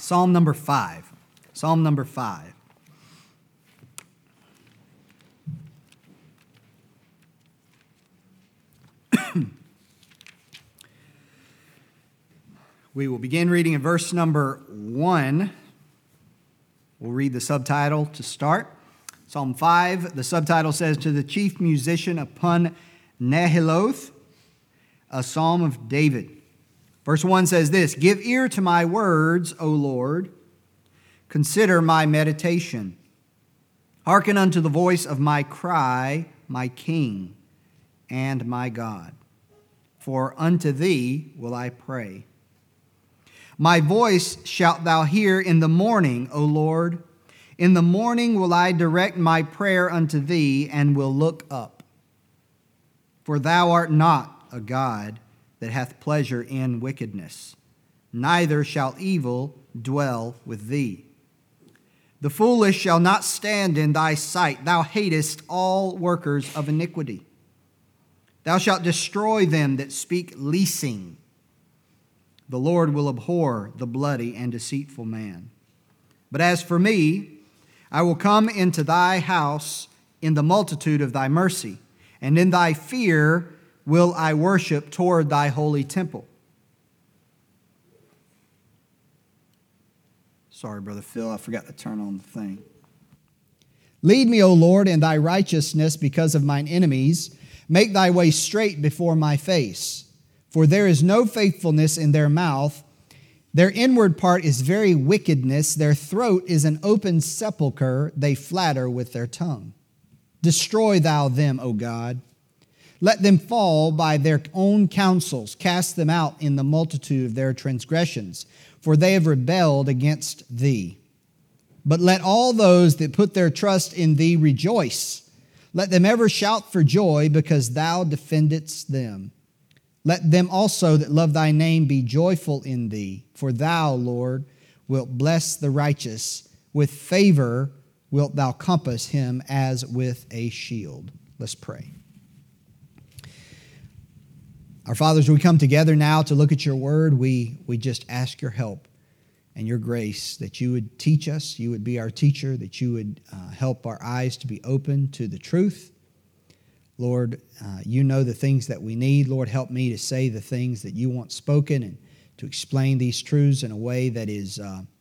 Psalm number 5. Psalm number 5. We will begin reading in verse number 1. We'll read the subtitle to start. Psalm 5, the subtitle says, "To the chief musician upon Nehiloth, a psalm of David." Verse 1 says this, "Give ear to my words, O Lord. Consider my meditation. Hearken unto the voice of my cry, my King and my God. For unto thee will I pray. My voice shalt thou hear in the morning, O Lord. In the morning will I direct my prayer unto thee, and will look up. For thou art not a God that hath pleasure in wickedness, neither shall evil dwell with thee. The foolish shall not stand in thy sight. Thou hatest all workers of iniquity. Thou shalt destroy them that speak leasing. The Lord will abhor the bloody and deceitful man. But as for me, I will come into thy house in the multitude of thy mercy, and in thy fear will I worship toward thy holy temple." Sorry, Brother Phil, I forgot to turn on the thing. "Lead me, O Lord, in thy righteousness because of mine enemies. Make thy way straight before my face. For there is no faithfulness in their mouth. Their inward part is very wickedness. Their throat is an open sepulchre. They flatter with their tongue. Destroy thou them, O God. Let them fall by their own counsels. Cast them out in the multitude of their transgressions, for they have rebelled against thee. But let all those that put their trust in thee rejoice. Let them ever shout for joy, because thou defendest them. Let them also that love thy name be joyful in thee. For thou, Lord, wilt bless the righteous. With favor wilt thou compass him as with a shield." Let's pray. Our Father, as we come together now to look at your word, we just ask your help and your grace, that you would teach us, you would be our teacher, that you would help our eyes to be open to the truth. Lord, you know the things that we need. Lord, help me to say the things that you want spoken and to explain these truths in a way that is,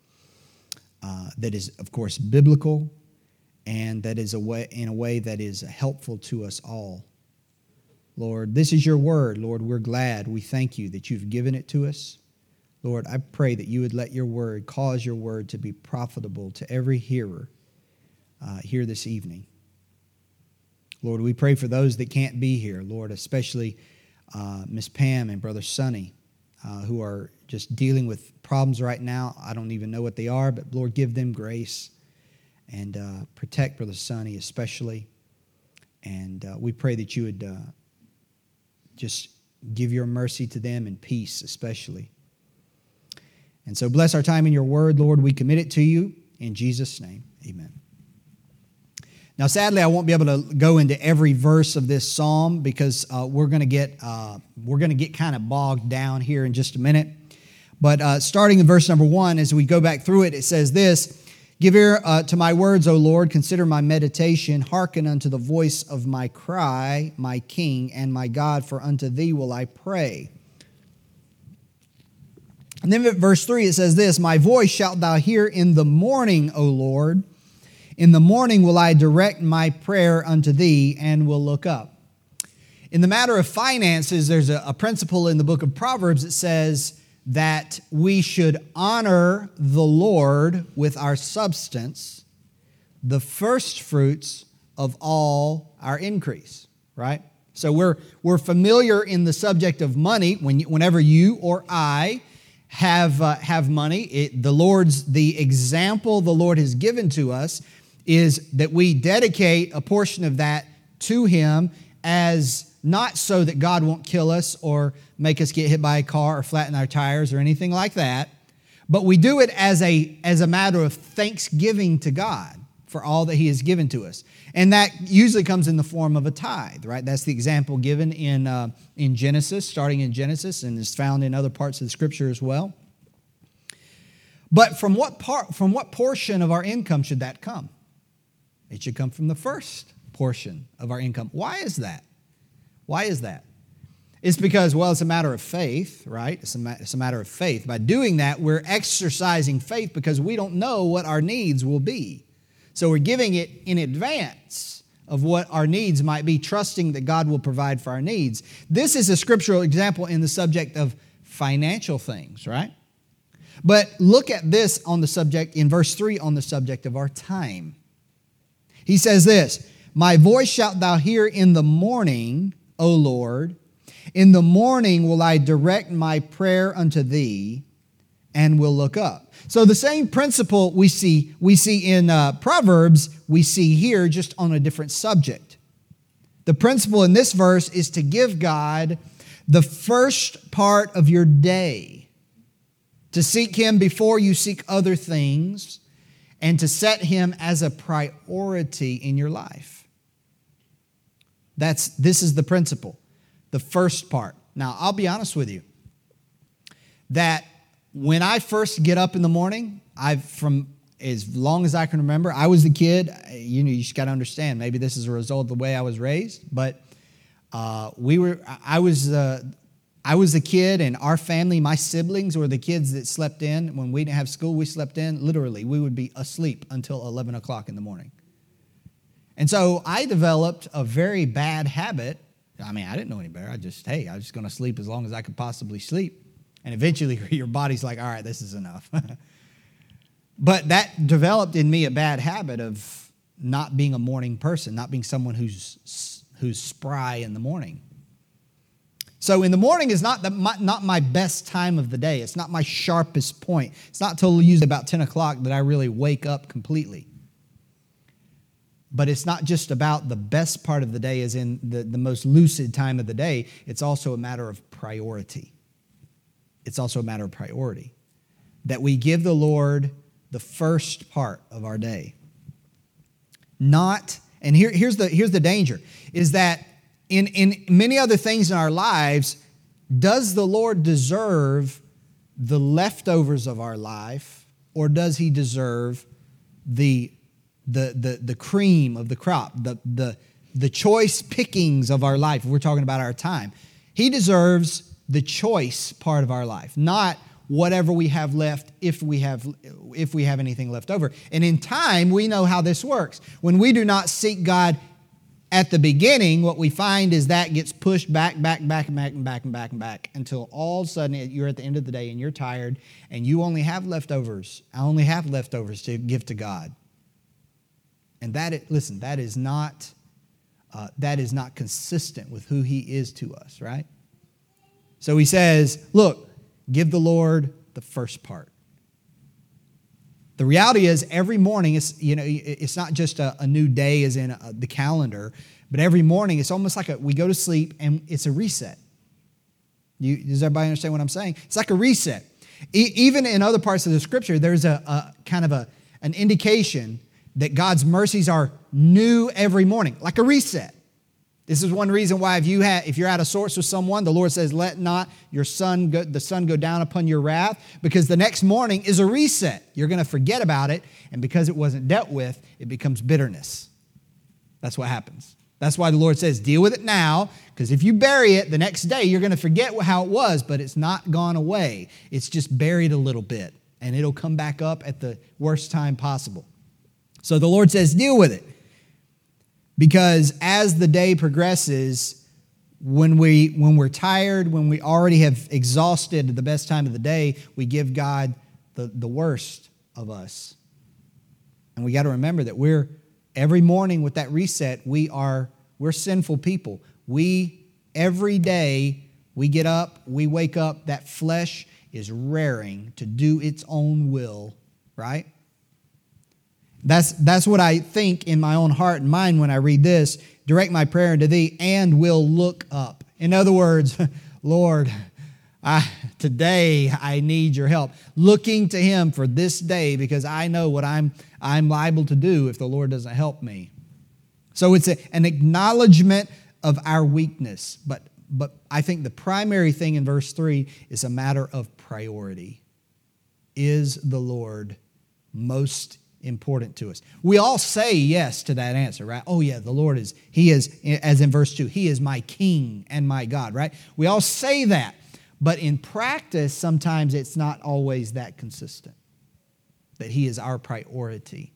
of course, biblical, and that is in a way that is helpful to us all. Lord, this is your word. Lord, we're glad. We thank you that you've given it to us. Lord, I pray that you would let your word, cause your word to be profitable to every hearer here this evening. Lord, we pray for those that can't be here, Lord, especially Miss Pam and Brother Sonny, who are just dealing with problems right now. I don't even know what they are, but Lord, give them grace and protect Brother Sonny especially. And we pray that you would just give your mercy to them and peace especially. And so bless our time in your word, Lord. We commit it to you in Jesus' name. Amen. Now, sadly, I won't be able to go into every verse of this psalm because we're going to get kind of bogged down here in just a minute. But starting in verse number 1, as we go back through it, it says this: "Give ear to my words, O Lord. Consider my meditation. Hearken unto the voice of my cry, my King and my God. For unto thee will I pray." And then at verse 3, it says this: "My voice shalt thou hear in the morning, O Lord. In the morning will I direct my prayer unto thee, and will look up." In the matter of finances, there's a principle in the book of Proverbs that says that we should honor the Lord with our substance, the first fruits of all our increase, right? So we're familiar in the subject of money. Whenever you or I have money, the example the Lord has given to us is that we dedicate a portion of that to Him, as not so that God won't kill us or make us get hit by a car or flatten our tires or anything like that, but we do it as a matter of thanksgiving to God for all that He has given to us. And that usually comes in the form of a tithe, right? That's the example given in Genesis, starting in Genesis, and is found in other parts of the Scripture as well. But from what portion of our income should that come? It should come from the first portion of our income. Why is that? Why is that? It's because, well, it's a matter of faith, right? It's a matter of faith. By doing that, we're exercising faith because we don't know what our needs will be. So we're giving it in advance of what our needs might be, trusting that God will provide for our needs. This is a scriptural example in the subject of financial things, right? But look at this on the subject, in verse 3, on the subject of our time. He says this, "My voice shalt thou hear in the morning, O Lord. In the morning will I direct my prayer unto thee, and will look up." So the same principle we see in Proverbs, we see here just on a different subject. The principle in this verse is to give God the first part of your day, to seek Him before you seek other things, and to set Him as a priority in your life. This is the principle, the first part. Now, I'll be honest with you, that when I first get up in the morning, from as long as I can remember, I was the kid. You just got to understand. Maybe this is a result of the way I was raised, but I was the kid, and our family, my siblings, were the kids that slept in. When we didn't have school, we slept in. Literally, we would be asleep until 11 o'clock in the morning. And so I developed a very bad habit. I mean, I didn't know any better. I was just going to sleep as long as I could possibly sleep. And eventually your body's like, all right, this is enough. But that developed in me a bad habit of not being a morning person, not being someone who's spry in the morning. So in the morning is not my best time of the day. It's not my sharpest point. It's not till usually about 10 o'clock that I really wake up completely. But it's not just about the best part of the day as in the most lucid time of the day. It's also a matter of priority. It's also a matter of priority. That we give the Lord the first part of our day. And here's the danger, is that in many other things in our lives, does the Lord deserve the leftovers of our life, or does He deserve the cream of the crop, the choice pickings of our life? If we're talking about our time, He deserves the choice part of our life, not whatever we have left, if we have anything left over. And in time, we know how this works. When we do not seek God at the beginning, what we find is that gets pushed back until all of a sudden you're at the end of the day and you're tired and you only have leftovers. I only have leftovers to give to God. And that is not consistent with who He is to us, right? So He says, look, give the Lord the first part. The reality is every morning, it's not just a new day as in the calendar, but every morning it's almost like we go to sleep and it's a reset. Does everybody understand what I'm saying? It's like a reset. Even in other parts of the Scripture, there's a kind of an indication that God's mercies are new every morning, like a reset. This is one reason why if you're out of sorts with someone, the Lord says, let not the sun go down upon your wrath, because the next morning is a reset. You're going to forget about it, and because it wasn't dealt with, it becomes bitterness. That's what happens. That's why the Lord says, deal with it now, because if you bury it, the next day you're going to forget how it was, but it's not gone away. It's just buried a little bit, and it'll come back up at the worst time possible. So the Lord says, deal with it. Because as the day progresses, when we're tired, when we already have exhausted the best time of the day, we give God the worst of us. And we got to remember that every morning with that reset, we're sinful people. Every day we get up, we wake up, that flesh is raring to do its own will, right? That's what I think in my own heart and mind when I read this. Direct my prayer unto thee and will look up. In other words, Lord, today I need your help. Looking to Him for this day because I know what I'm liable to do if the Lord doesn't help me. So it's an acknowledgement of our weakness. But I think the primary thing in verse 3 is a matter of priority. is the Lord most important to us? We all say yes to that answer, right? Oh yeah, the Lord is, He is, as in verse 2, He is my King and my God, right? We all say that, but in practice, sometimes it's not always that consistent, that He is our priority.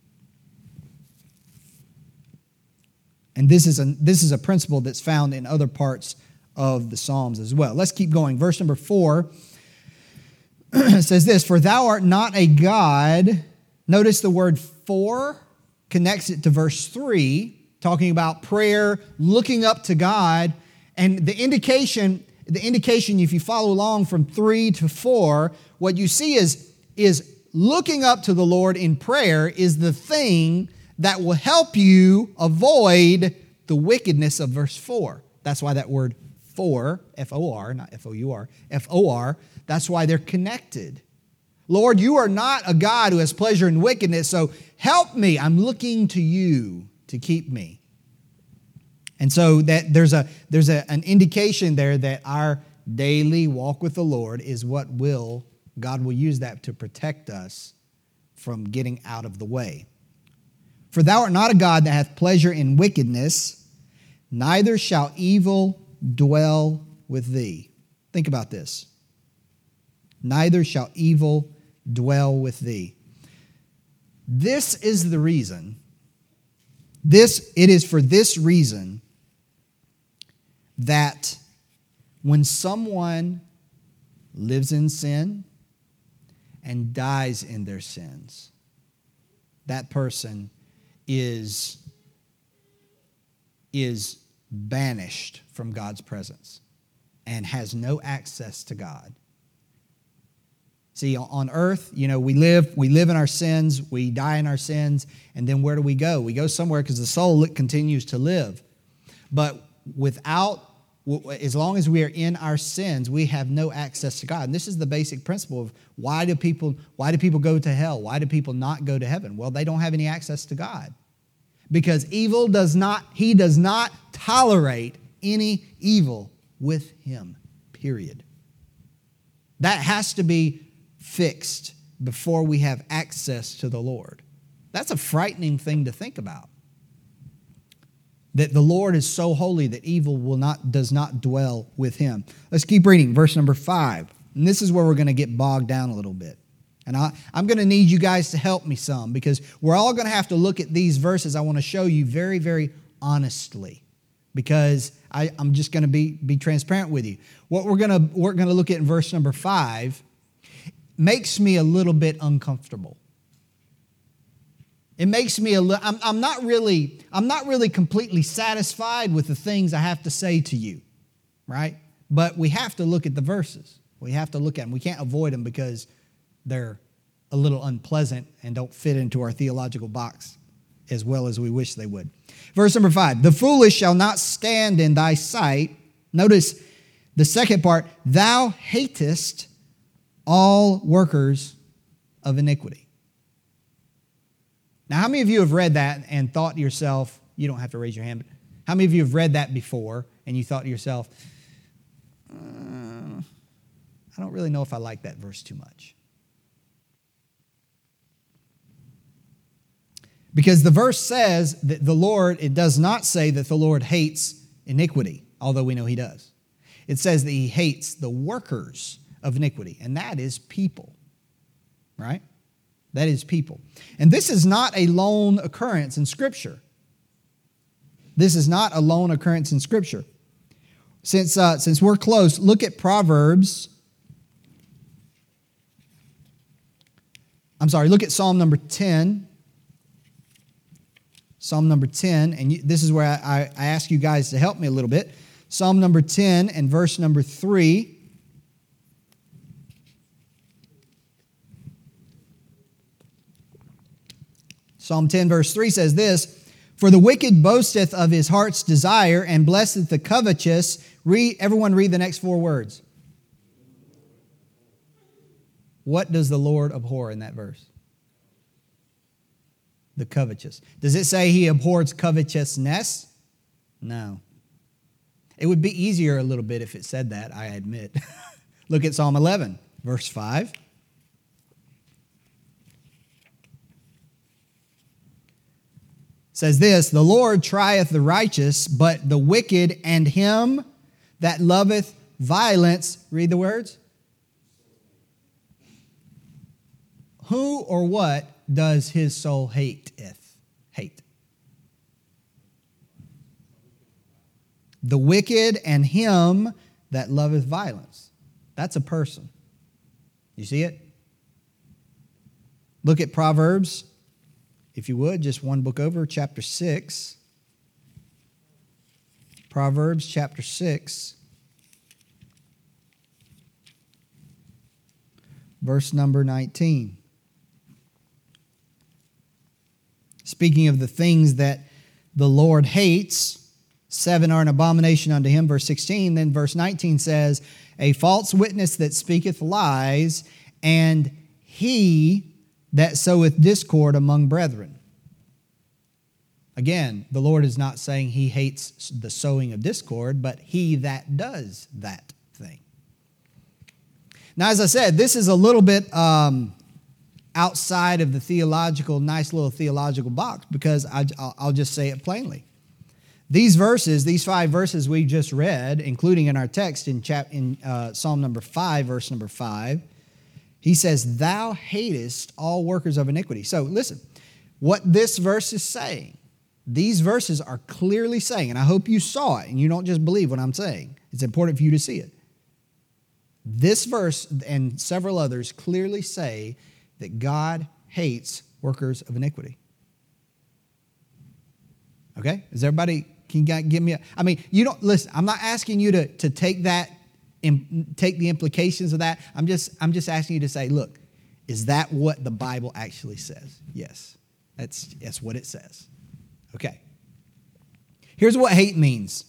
And this is a principle that's found in other parts of the Psalms as well. Let's keep going. Verse number 4 says this, "For thou art not a God." Notice the word "for" connects it to verse 3, talking about prayer, looking up to God. And the indication, if you follow along from 3 to 4, what you see is looking up to the Lord in prayer is the thing that will help you avoid the wickedness of verse 4. That's why that word "for," F-O-R, not F-O-U-R, F-O-R, that's why they're connected. Lord, you are not a God who has pleasure in wickedness, so help me. I'm looking to you to keep me. And so that there's an indication there that our daily walk with the Lord is what God will use that to protect us from getting out of the way. "For thou art not a God that hath pleasure in wickedness, neither shall evil dwell with thee." Think about this. Neither shall evil dwell with thee. This is the reason. It is for this reason that when someone lives in sin and dies in their sins, that person is banished from God's presence and has no access to God. See, on earth, we live in our sins, we die in our sins, and then where do we go? We go somewhere because the soul continues to live. But as long as we are in our sins, we have no access to God. And this is the basic principle of why do people go to hell? Why do people not go to heaven? Well, they don't have any access to God. Because He does not tolerate any evil with Him, period. That has to be fixed before we have access to the Lord. That's a frightening thing to think about. That the Lord is so holy that evil does not dwell with Him. Let's keep reading, verse number 5. And this is where we're going to get bogged down a little bit. And I'm going to need you guys to help me some, because we're all going to have to look at these verses. I want to show you very, very honestly, because I'm just going to be transparent with you. What we're going to look at in verse number 5 makes me a little bit uncomfortable. It makes me I'm not really completely satisfied with the things I have to say to you, right? But we have to look at the verses. We have to look at them. We can't avoid them because they're a little unpleasant and don't fit into our theological box as well as we wish they would. Verse number 5, "The foolish shall not stand in thy sight." Notice the second part, "Thou hatest all workers of iniquity." Now, how many of you have read that and thought to yourself, you don't have to raise your hand, but how many of you have read that before and you thought to yourself, I don't really know if I like that verse too much? Because the verse says that it does not say that the Lord hates iniquity, although we know He does. It says that He hates the workers of iniquity, and that is people, right? That is people. And this is not a lone occurrence in Scripture. This is not a lone occurrence in Scripture. Since we're close, look at Proverbs. Look at Psalm number 10. Psalm number 10, and this is where I ask you guys to help me a little bit. Psalm number 10 and verse number 3. Psalm 10 verse 3 says this, "For the wicked boasteth of his heart's desire and blesseth the covetous." Everyone read the next 4 words. What does the Lord abhor in that verse? The covetous. Does it say He abhors covetousness? No. It would be easier a little bit if it said that, I admit. Look at Psalm 11, verse 5. says this, the Lord trieth the righteous, but the wicked and him that loveth violence, read the words. Who or what does his soul hate? Hate. The wicked and him that loveth violence. That's a person. You see it? Look at Proverbs, if you would, just one book over, chapter 6. Proverbs chapter 6, verse number 19. Speaking of the things that the Lord hates, 7 are an abomination unto him, verse 16. Then verse 19 says, a false witness that speaketh lies, and he that soweth discord among brethren. Again, the Lord is not saying he hates the sowing of discord, but he that does that thing. Now, as I said, this is a little bit outside of the theological, nice little theological box, because I'll just say it plainly. These verses, these 5 verses we just read, including in our text in Psalm number 5, verse number 5, he says, thou hatest all workers of iniquity. So listen, what this verse is saying, these verses are clearly saying, and I hope you saw it and you don't just believe what I'm saying. It's important for you to see it. This verse and several others clearly say that God hates workers of iniquity. Okay? Is everybody, can you give me I mean, you don't, listen, I'm not asking you to take that, take the implications of that. I'm just asking you to say, look, is that what the Bible actually says? Yes. That's what it says. Okay. Here's what hate means.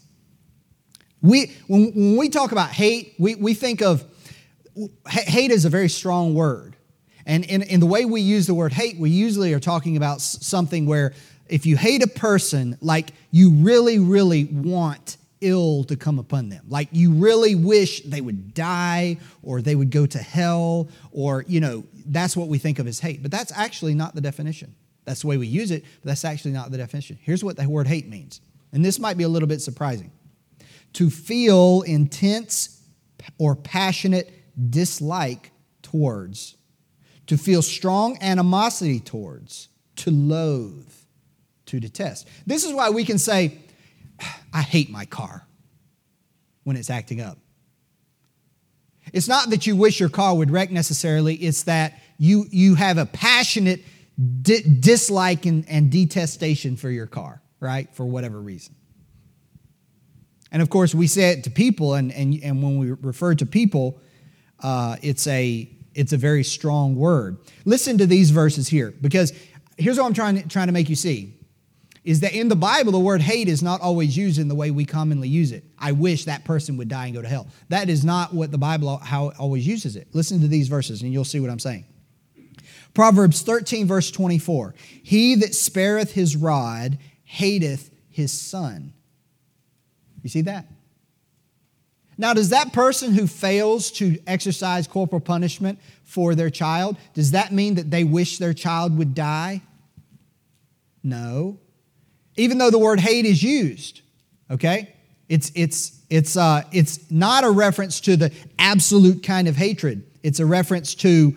When we talk about hate, we think of, hate is a very strong word. And in the way we use the word hate, we usually are talking about something where if you hate a person, like you really, really want ill to come upon them. Like you really wish they would die or they would go to hell, or, that's what we think of as hate. But that's actually not the definition. That's the way we use it, but that's actually not the definition. Here's what the word hate means. And this might be a little bit surprising. To feel intense or passionate dislike towards. To feel strong animosity towards. To loathe. To detest. This is why we can say, I hate my car when it's acting up. It's not that you wish your car would wreck necessarily. It's that you have a passionate dislike and detestation for your car, right? For whatever reason. And of course, we say it to people, and when we refer to people, it's a very strong word. Listen to these verses here, because here's what I'm trying to make you see, is that in the Bible, the word hate is not always used in the way we commonly use it. I wish that person would die and go to hell. That is not what the Bible how it always uses it. Listen to these verses, and you'll see what I'm saying. Proverbs 13, verse 24. He that spareth his rod hateth his son. You see that? Now, does that person who fails to exercise corporal punishment for their child, does that mean that they wish their child would die? No. Even though the word hate is used, okay? It's not a reference to the absolute kind of hatred. It's a reference to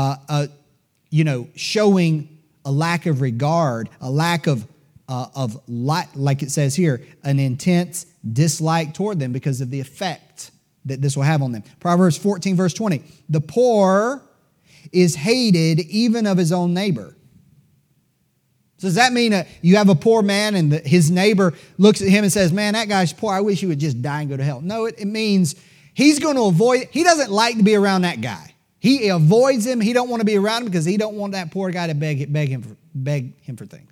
showing a lack of regard, a lack of like it says here, an intense dislike toward them because of the effect that this will have on them. Proverbs 14, verse 20. The poor is hated even of his own neighbor. So does that mean you have a poor man and his neighbor looks at him and says, man, that guy's poor. I wish he would just die and go to hell. No, it means he's going to avoid, he doesn't like to be around that guy. He avoids him. He don't want to be around him because he don't want that poor guy to beg him for things.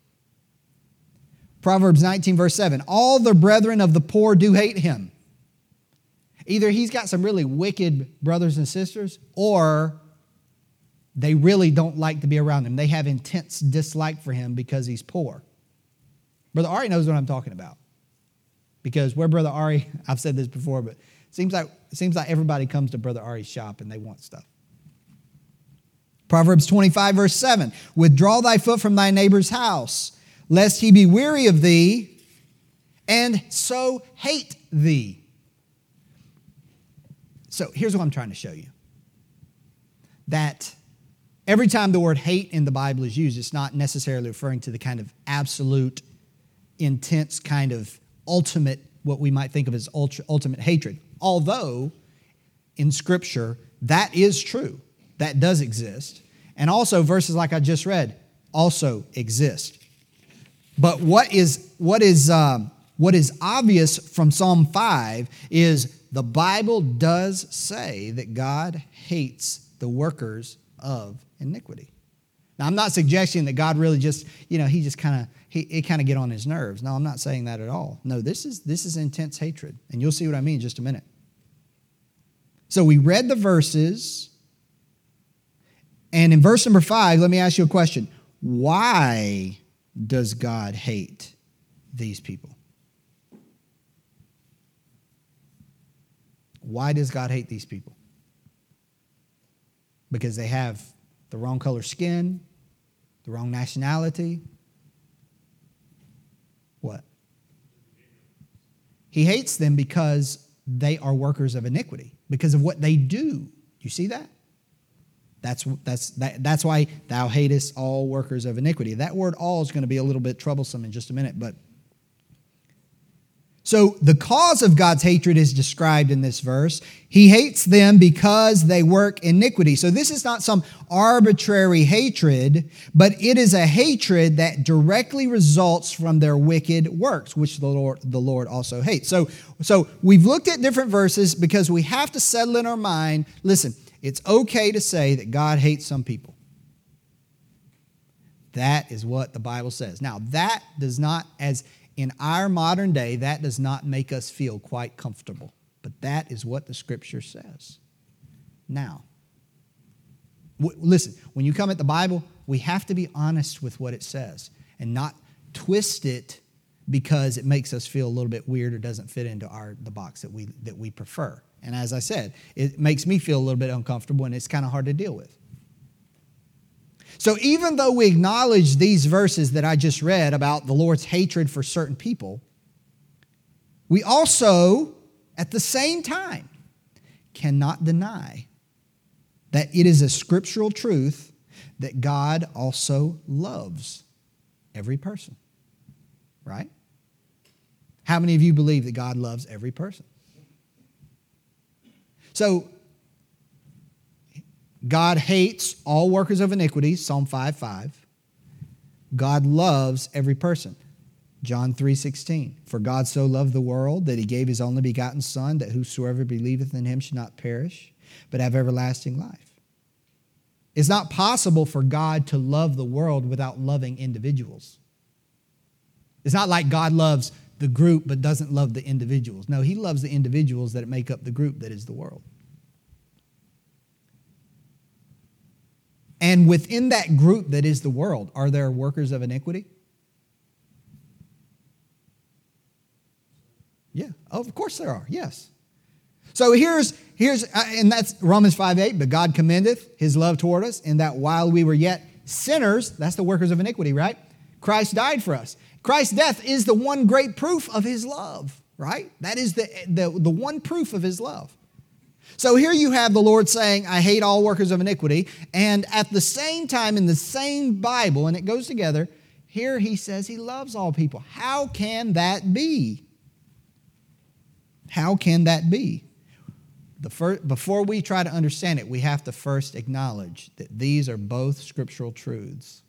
Proverbs 19, verse 7. All the brethren of the poor do hate him. Either he's got some really wicked brothers and sisters, or they really don't like to be around him. They have intense dislike for him because he's poor. Brother Ari knows what I'm talking about. Because where Brother Ari, I've said this before, but it seems like everybody comes to Brother Ari's shop and they want stuff. Proverbs 25, verse 7. Withdraw thy foot from thy neighbor's house, lest he be weary of thee, and so hate thee. So here's what I'm trying to show you. That every time the word hate in the Bible is used, it's not necessarily referring to the kind of absolute, intense kind of ultimate, what we might think of as ultimate hatred. Although, in Scripture, that is true. That does exist. And also, verses like I just read also exist. But what is obvious from Psalm 5 is the Bible does say that God hates the workers of iniquity. Now, I'm not suggesting that God really just, it kind of get on his nerves. No, I'm not saying that at all. No, this is intense hatred. And you'll see what I mean in just a minute. So we read the verses. And in verse number 5, let me ask you a question. Why does God hate these people? Why does God hate these people? Because they have the wrong color skin, the wrong nationality. What? He hates them because they are workers of iniquity, because of what they do. You see that? That's why thou hatest all workers of iniquity. That word all is going to be a little bit troublesome in just a minute, but so the cause of God's hatred is described in this verse. He hates them because they work iniquity. So this is not some arbitrary hatred, but it is a hatred that directly results from their wicked works, which the Lord also hates. So we've looked at different verses because we have to settle in our mind, listen, it's okay to say that God hates some people. That is what the Bible says. Now, that does not, as in our modern day, that does not make us feel quite comfortable. But that is what the Scripture says. Now, listen, when you come at the Bible, we have to be honest with what it says and not twist it because it makes us feel a little bit weird or doesn't fit into the box that we prefer. And as I said, it makes me feel a little bit uncomfortable and it's kind of hard to deal with. So even though we acknowledge these verses that I just read about the Lord's hatred for certain people, we also, at the same time, cannot deny that it is a scriptural truth that God also loves every person. Right? How many of you believe that God loves every person? So, God hates all workers of iniquity, Psalm 5:5. God loves every person, John 3:16. For God so loved the world that he gave his only begotten Son, that whosoever believeth in him should not perish, but have everlasting life. It's not possible for God to love the world without loving individuals. It's not like God loves the group but doesn't love the individuals. No, he loves the individuals that make up the group that is the world. And within that group that is the world, are there workers of iniquity? Yeah, of course there are, yes. So here's and that's Romans 5:8, but God commendeth his love toward us in that while we were yet sinners, that's the workers of iniquity, right? Christ died for us. Christ's death is the one great proof of his love, right? That is the one proof of his love. So here you have the Lord saying, I hate all workers of iniquity. And at the same time, in the same Bible, and it goes together, here he says he loves all people. How can that be? How can that be? Before we try to understand it, we have to first acknowledge that these are both scriptural truths.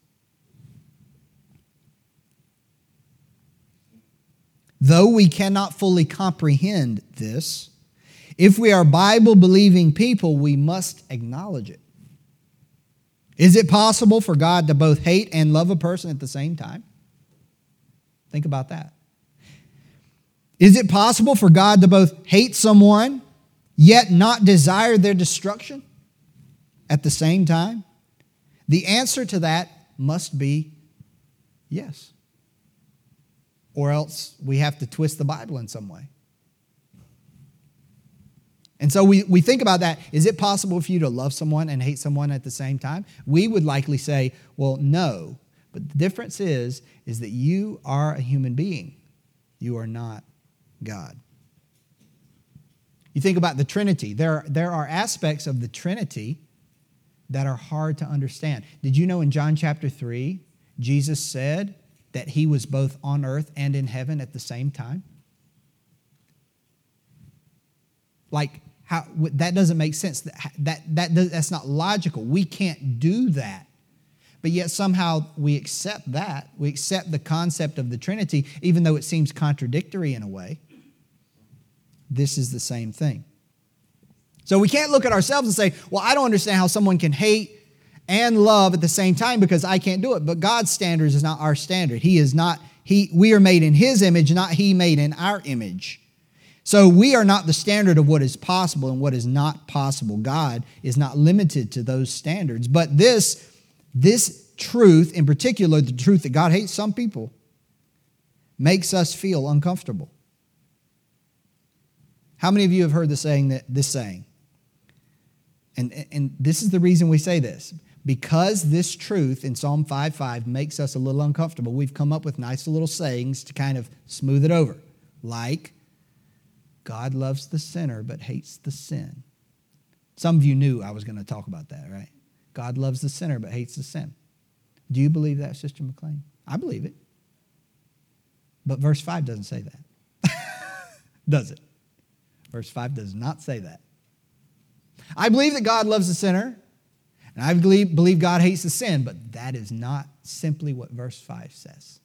Though we cannot fully comprehend this, if we are Bible-believing people, we must acknowledge it. Is it possible for God to both hate and love a person at the same time? Think about that. Is it possible for God to both hate someone, yet not desire their destruction at the same time? The answer to that must be yes. Or else we have to twist the Bible in some way. And so we think about that. Is it possible for you to love someone and hate someone at the same time? We would likely say, well, no. But the difference is that you are a human being. You are not God. You think about the Trinity. There are aspects of the Trinity that are hard to understand. Did you know in John chapter 3, Jesus said that he was both on earth and in heaven at the same time? Like, how that doesn't make sense. That's not logical. We can't do that. But yet somehow we accept that. We accept the concept of the Trinity, even though it seems contradictory in a way. This is the same thing. So we can't look at ourselves and say, well, I don't understand how someone can hate and love at the same time because I can't do it. But God's standards is not our standard. We are made in His image, not He made in our image. So we are not the standard of what is possible and what is not possible. God is not limited to those standards. But this truth, in particular, the truth that God hates some people, makes us feel uncomfortable. How many of you have heard this saying? And this is the reason we say this. Because this truth in Psalm 5:5 makes us a little uncomfortable, we've come up with nice little sayings to kind of smooth it over. Like, God loves the sinner but hates the sin. Some of you knew I was going to talk about that, right? God loves the sinner but hates the sin. Do you believe that, Sister McLean? I believe it. But verse 5 doesn't say that. Does it? Verse 5 does not say that. I believe that God loves the sinner, and I believe God hates the sin, but that is not simply what verse 5 says.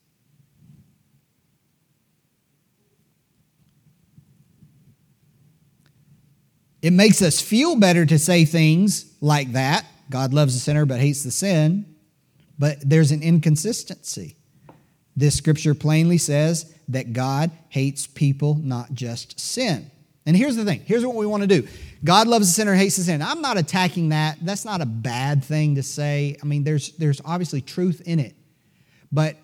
It makes us feel better to say things like that. God loves the sinner but hates the sin, but there's an inconsistency. This scripture plainly says that God hates people, not just sin. And here's the thing. Here's what we want to do. God loves the sinner, hates the sin. I'm not attacking that. That's not a bad thing to say. I mean, there's obviously truth in it. But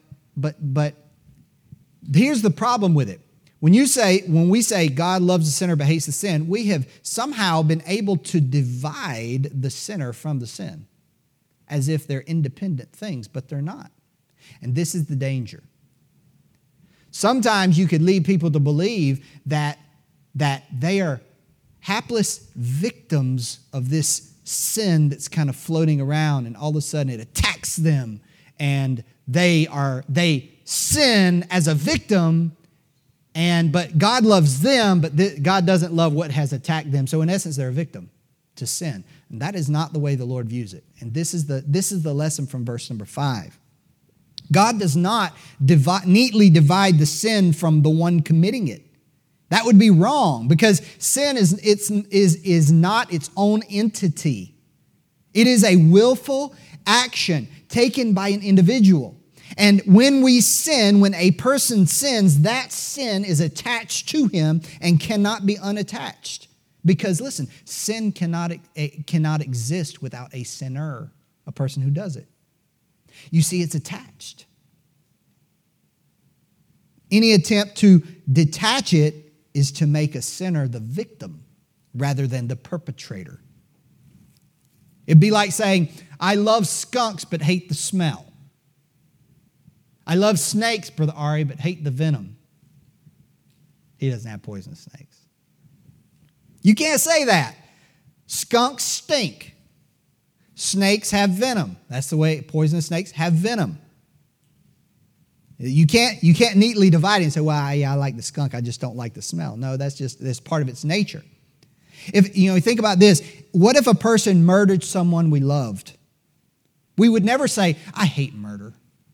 here's the problem with it. When we say God loves the sinner but hates the sin, we have somehow been able to divide the sinner from the sin as if they're independent things, but they're not. And this is the danger. Sometimes you could lead people to believe that they are hapless victims of this sin that's kind of floating around, and all of a sudden it attacks them, and they sin as a victim, but God loves them, but God doesn't love what has attacked them. So in essence, they're a victim to sin. And that is not the way the Lord views it. And this is the lesson from verse number 5. God does not neatly divide the sin from the one committing it. That would be wrong, because sin is not its own entity. It is a willful action taken by an individual. And when we sin, when a person sins, that sin is attached to him and cannot be unattached. Because listen, sin cannot exist without a sinner, a person who does it. You see, it's attached. Any attempt to detach it is to make a sinner the victim rather than the perpetrator. It'd be like saying, I love skunks but hate the smell. I love snakes, Brother Ari, but hate the venom. He doesn't have poisonous snakes. You can't say that. Skunks stink. Snakes have venom. That's the way poisonous snakes have venom. You can't neatly divide it and say, well, yeah, I like the skunk, I just don't like the smell. No, that's part of its nature. If you think about this, what if a person murdered someone we loved? We would never say, I hate murder.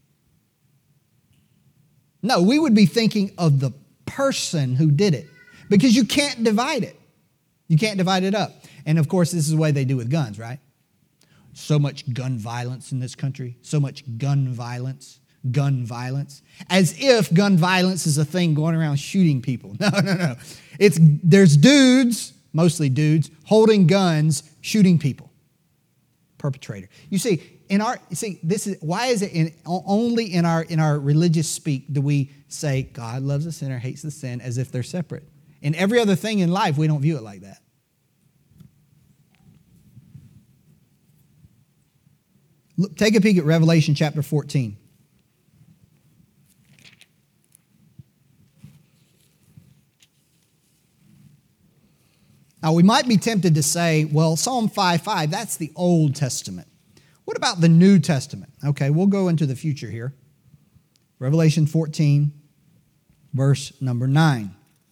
No, we would be thinking of the person who did it, because you can't divide it. You can't divide it up. And of course, this is the way they do with guns, right? So much gun violence in this country, so much gun violence. As if gun violence is a thing going around shooting people. No. There's dudes, mostly dudes, holding guns, shooting people. Perpetrator. You see, this is why is it only in our religious speak do we say God loves the sinner, hates the sin, as if they're separate. In every other thing in life, we don't view it like that. Look, take a peek at Revelation chapter 14. Now, we might be tempted to say, well, Psalm 5:5, that's the Old Testament. What about the New Testament? Okay, we'll go into the future here. Revelation 14, verse number 9.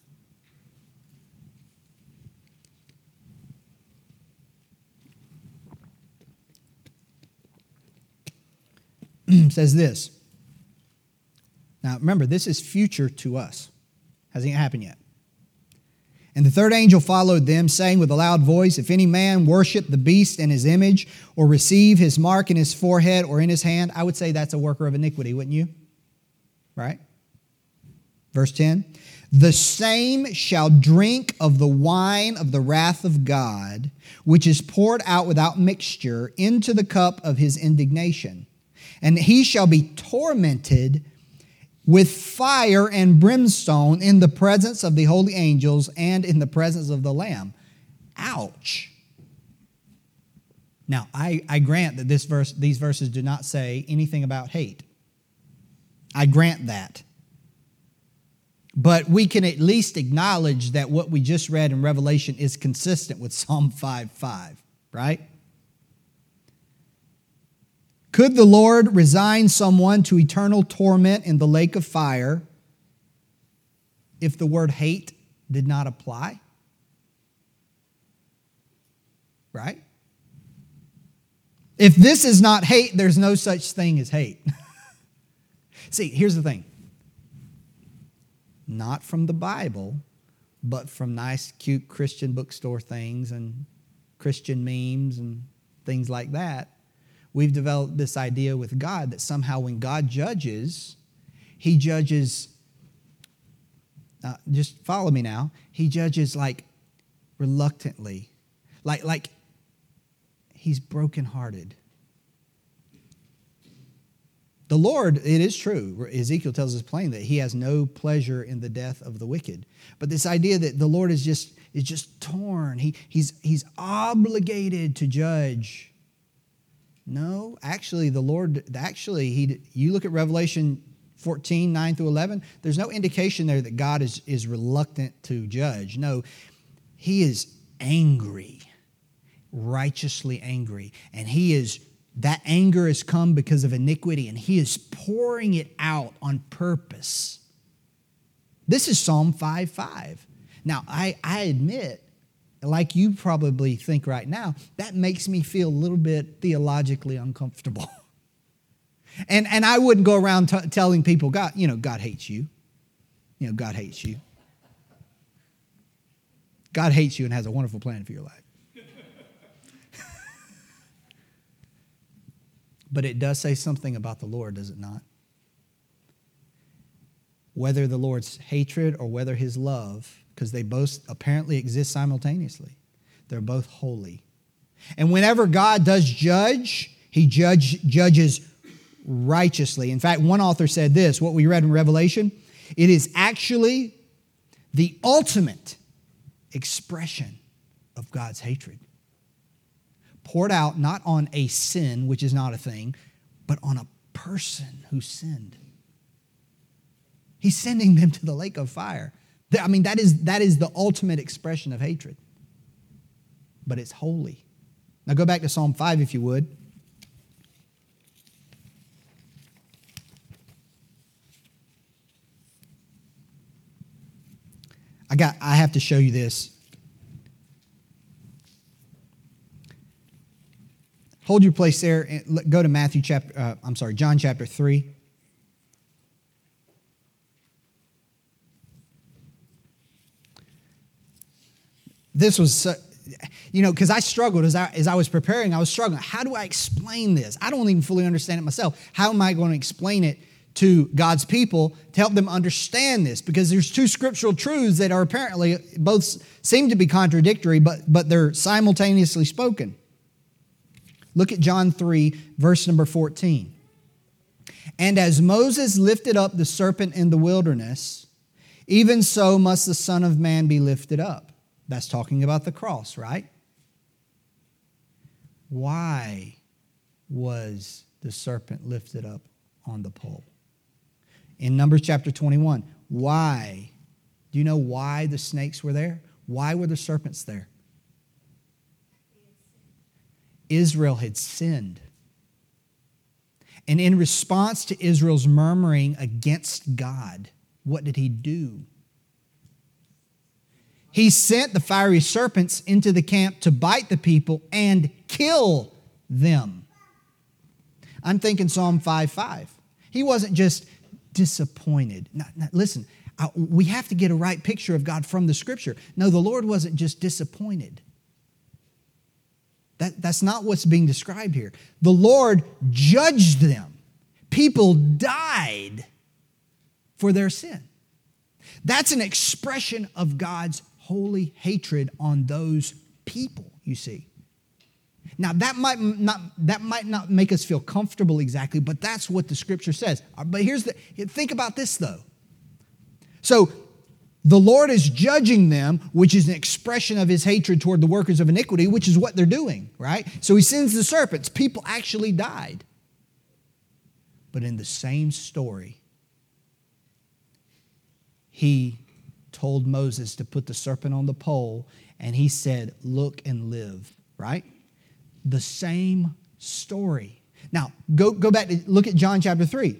Says this. Now, remember, this is future to us. Hasn't yet happened yet. And the third angel followed them, saying with a loud voice, if any man worship the beast and his image, or receive his mark in his forehead or in his hand, I would say that's a worker of iniquity, wouldn't you? Right? Verse 10, the same shall drink of the wine of the wrath of God, which is poured out without mixture into the cup of his indignation. And he shall be tormented with fire and brimstone in the presence of the holy angels and in the presence of the Lamb. Ouch. Now, I grant that these verses do not say anything about hate. I grant that. But we can at least acknowledge that what we just read in Revelation is consistent with Psalm 5:5, right? Could the Lord resign someone to eternal torment in the lake of fire if the word hate did not apply? Right? If this is not hate, there's no such thing as hate. See, here's the thing. Not from the Bible, but from nice, cute Christian bookstore things and Christian memes and things like that. We've developed this idea with God that somehow when God judges, he judges, just follow me now, he judges like reluctantly, like he's brokenhearted. The Lord, it is true, Ezekiel tells us plainly that he has no pleasure in the death of the wicked. But this idea that the Lord is just torn, he's obligated to judge. No, actually, the Lord, you look at Revelation 14, 9 through 11, there's no indication there that God is reluctant to judge. No, he is angry, righteously angry. And that anger has come because of iniquity, and he is pouring it out on purpose. This is Psalm 5:5. Now, I admit, like you probably think right now, that makes me feel a little bit theologically uncomfortable. And I wouldn't go around telling people, God hates you. God hates you. God hates you and has a wonderful plan for your life. But it does say something about the Lord, does it not? Whether the Lord's hatred or whether his love, because they both apparently exist simultaneously. They're both holy. And whenever God does judge, he judges righteously. In fact, one author said this, what we read in Revelation, it is actually the ultimate expression of God's hatred. Poured out not on a sin, which is not a thing, but on a person who sinned. He's sending them to the lake of fire. I mean, that is the ultimate expression of hatred. But it's holy. Now go back to Psalm 5 if you would. I have to show you this. Hold your place there and go to John chapter 3. This was, because I struggled as I was preparing. I was struggling. How do I explain this? I don't even fully understand it myself. How am I going to explain it to God's people to help them understand this? Because there's two scriptural truths that are apparently both seem to be contradictory, but they're simultaneously spoken. Look at John 3, verse number 14. And as Moses lifted up the serpent in the wilderness, even so must the Son of Man be lifted up. That's talking about the cross, right? Why was the serpent lifted up on the pole? In Numbers chapter 21, why? Do you know why the snakes were there? Why were the serpents there? Israel had sinned. And in response to Israel's murmuring against God, what did he do? He sent the fiery serpents into the camp to bite the people and kill them. I'm thinking Psalm 5:5. He wasn't just disappointed. Now, listen, we have to get a right picture of God from the Scripture. No, the Lord wasn't just disappointed. That's not what's being described here. The Lord judged them. People died for their sin. That's an expression of God's holy hatred on those people, you see. Now, that might not make us feel comfortable exactly, but that's what the Scripture says. But think about this, though. So, the Lord is judging them, which is an expression of his hatred toward the workers of iniquity, which is what they're doing, right? So he sends the serpents. People actually died. But in the same story, he told Moses to put the serpent on the pole, and he said, look and live, right? The same story. Now, go back to look at John chapter 3.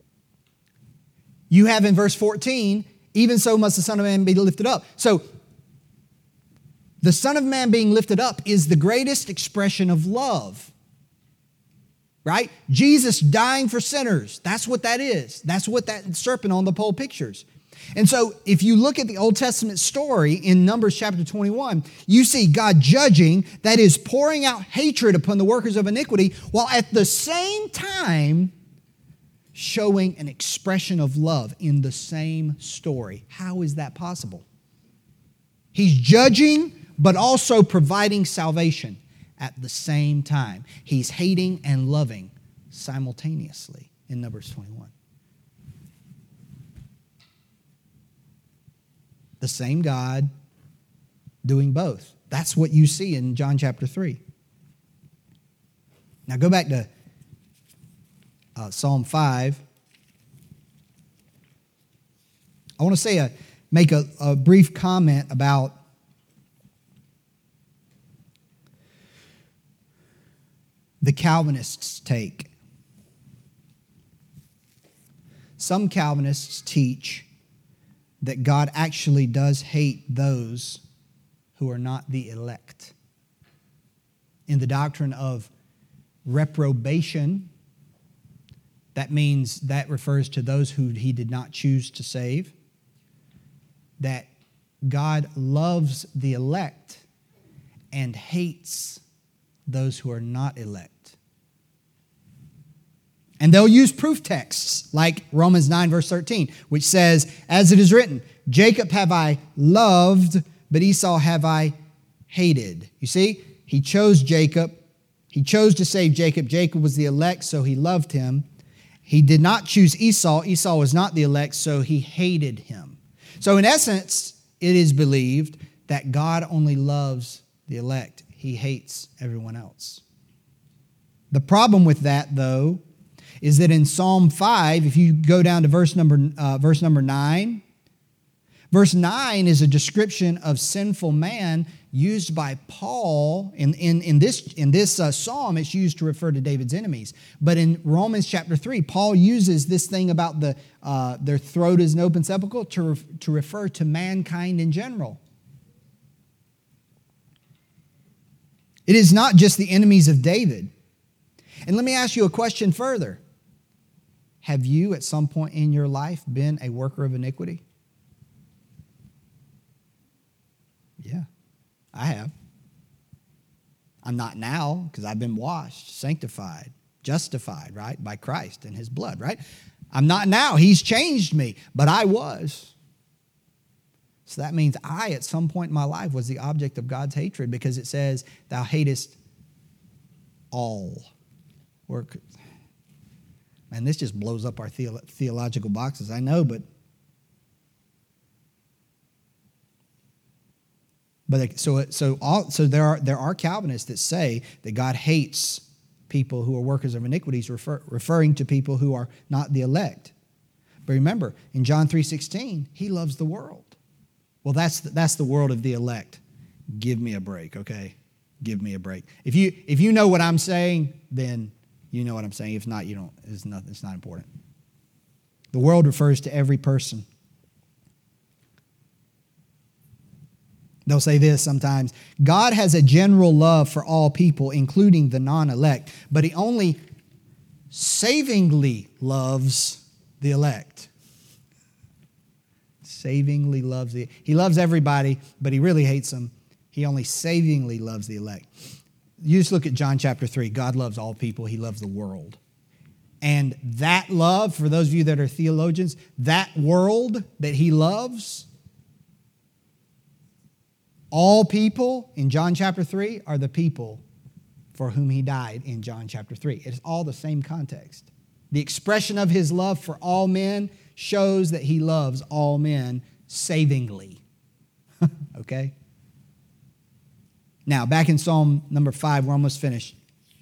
You have in verse 14, even so must the Son of Man be lifted up. So, the Son of Man being lifted up is the greatest expression of love. Right? Jesus dying for sinners. That's what that is. That's what that serpent on the pole pictures. And so, if you look at the Old Testament story in Numbers chapter 21, you see God judging, that is, pouring out hatred upon the workers of iniquity, while at the same time showing an expression of love in the same story. How is that possible? He's judging, but also providing salvation at the same time. He's hating and loving simultaneously in Numbers 21. The same God doing both. That's what you see in John chapter 3. Now go back to Psalm 5. I want to make a brief comment about the Calvinists' take. Some Calvinists teach that God actually does hate those who are not the elect. In the doctrine of reprobation, that refers to those who he did not choose to save. That God loves the elect and hates those who are not elect. And they'll use proof texts like Romans 9 verse 13, which says, as it is written, Jacob have I loved, but Esau have I hated. You see, he chose Jacob. He chose to save Jacob. Jacob was the elect, so he loved him. He did not choose Esau. Esau was not the elect, so he hated him. So in essence, it is believed that God only loves the elect. He hates everyone else. The problem with that, though, is that in Psalm 5, if you go down to verse number 9, verse 9 is a description of sinful man used by Paul. In this psalm, it's used to refer to David's enemies. But in Romans chapter 3, Paul uses this thing about their throat is an open sepulchre to refer to mankind in general. It is not just the enemies of David. And let me ask you a question further. Have you at some point in your life been a worker of iniquity? Yeah, I have. I'm not now because I've been washed, sanctified, justified, right, by Christ and his blood, right? I'm not now. He's changed me, but I was. So that means I, at some point in my life, was the object of God's hatred because it says, thou hatest all work. And this just blows up our theological boxes, I know, but there are Calvinists that say that God hates people who are workers of iniquities, referring to people who are not the elect. But remember, in John 3:16, he loves the world. Well, that's the world of the elect. Give me a break, okay? give me a break. If you know what I'm saying, then you know what I'm saying. If not, you don't. It's not important. The world refers to every person. They'll say this sometimes: God has a general love for all people, including the non-elect, but he only savingly loves the elect. Savingly loves he loves everybody, but he really hates them. He only savingly loves the elect. You just look at John chapter 3. God loves all people. He loves the world. And that love, for those of you that are theologians, that world that he loves, all people in John chapter 3 are the people for whom he died in John chapter 3. It's all the same context. The expression of his love for all men shows that he loves all men savingly. Okay? Now, back in Psalm number 5, we're almost finished.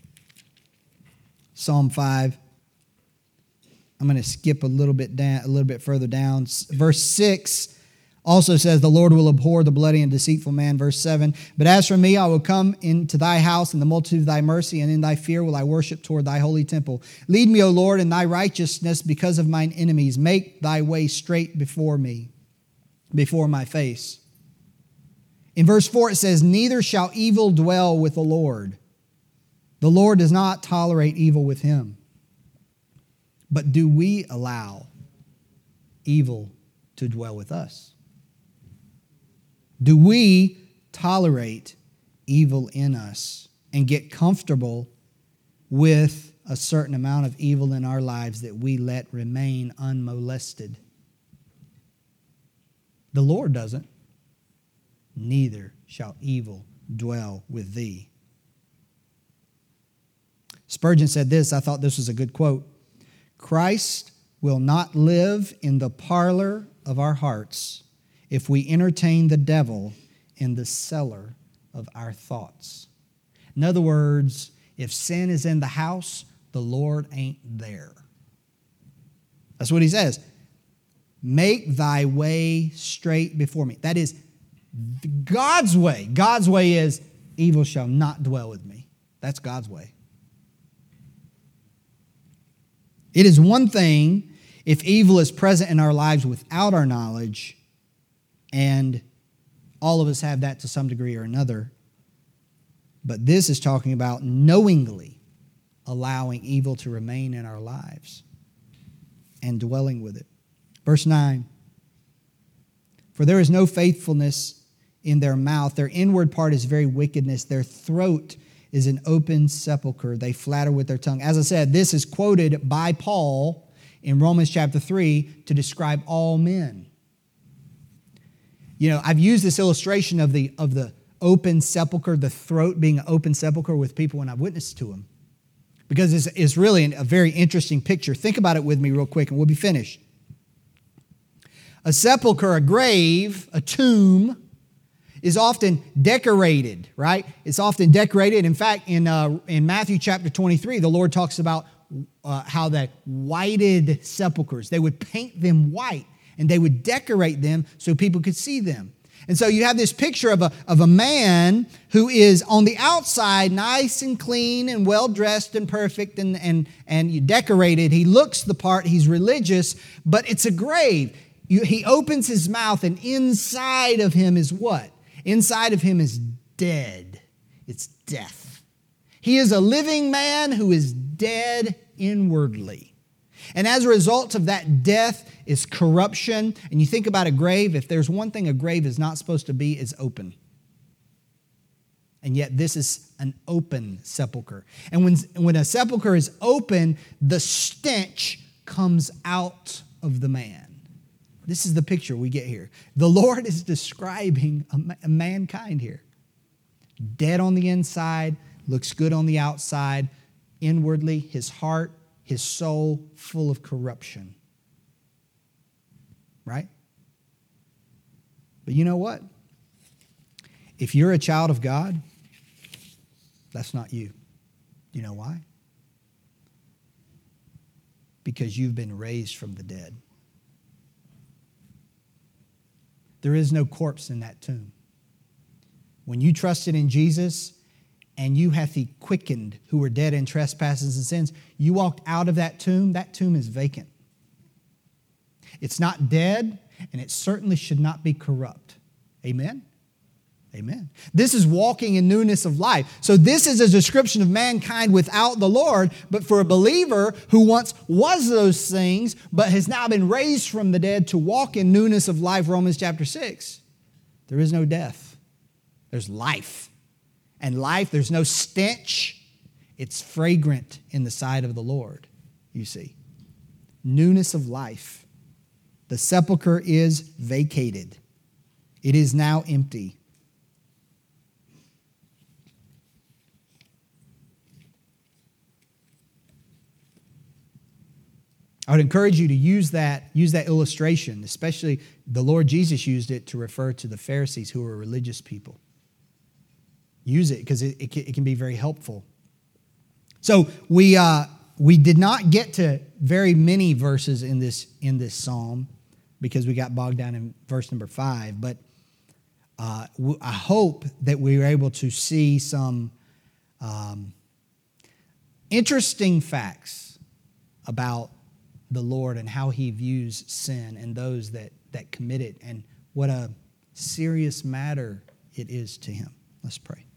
Psalm 5. I'm going to skip a little bit further down. Verse 6 also says, the Lord will abhor the bloody and deceitful man. Verse 7, but as for me, I will come into thy house in the multitude of thy mercy, and in thy fear will I worship toward thy holy temple. Lead me, O Lord, in thy righteousness because of mine enemies. Make thy way straight before me, before my face. In verse 4 it says, neither shall evil dwell with the Lord. The Lord does not tolerate evil with him. But do we allow evil to dwell with us? Do we tolerate evil in us and get comfortable with a certain amount of evil in our lives that we let remain unmolested? The Lord doesn't. Neither shall evil dwell with thee. Spurgeon said this. I thought this was a good quote. Christ will not live in the parlor of our hearts if we entertain the devil in the cellar of our thoughts. In other words, if sin is in the house, the Lord ain't there. That's what he says. Make thy way straight before me. That is God's way. God's way is evil shall not dwell with me. That's God's way. It is one thing if evil is present in our lives without our knowledge, and all of us have that to some degree or another. But this is talking about knowingly allowing evil to remain in our lives and dwelling with it. Verse 9. For there is no faithfulness in their mouth. Their inward part is very wickedness. Their throat is an open sepulcher. They flatter with their tongue. As I said, this is quoted by Paul in Romans chapter 3 to describe all men. You know, I've used this illustration of the open sepulcher, the throat being an open sepulcher with people when I've witnessed to them. Because it's really a very interesting picture. Think about it with me real quick and we'll be finished. A sepulcher, a grave, a tomb, is often decorated, right? It's often decorated. In fact, in Matthew chapter 23, the Lord talks about how the whited sepulchers, they would paint them white and they would decorate them so people could see them. And so you have this picture of a man who is on the outside nice and clean and well-dressed and perfect and you decorated. He looks the part, he's religious, but it's a grave. He opens his mouth and inside of him is what? Inside of him is dead. It's death. He is a living man who is dead inwardly. And as a result of that death is corruption. And you think about a grave, if there's one thing a grave is not supposed to be, it's open. And yet this is an open sepulcher. And when a sepulcher is open, the stench comes out of the man. This is the picture we get here. The Lord is describing a mankind here. Dead on the inside, looks good on the outside. Inwardly, his heart, his soul, full of corruption. Right? But you know what? If you're a child of God, that's not you. You know why? Because you've been raised from the dead. There is no corpse in that tomb. When you trusted in Jesus, and you hath he quickened who were dead in trespasses and sins. You walked out of that tomb is vacant. It's not dead, and it certainly should not be corrupt. Amen? Amen. This is walking in newness of life. So this is a description of mankind without the Lord, but for a believer who once was those things, but has now been raised from the dead to walk in newness of life, Romans chapter 6, there is no death. There's life. And life, there's no stench. It's fragrant in the sight of the Lord, you see. Newness of life. The sepulcher is vacated. It is now empty. I would encourage you to use that illustration, especially the Lord Jesus used it to refer to the Pharisees who were religious people. Use it because it can be very helpful. So we did not get to very many verses in this psalm because we got bogged down in verse number 5. But I hope that we were able to see some interesting facts about the Lord and how he views sin and those that commit it, and what a serious matter it is to him. Let's pray.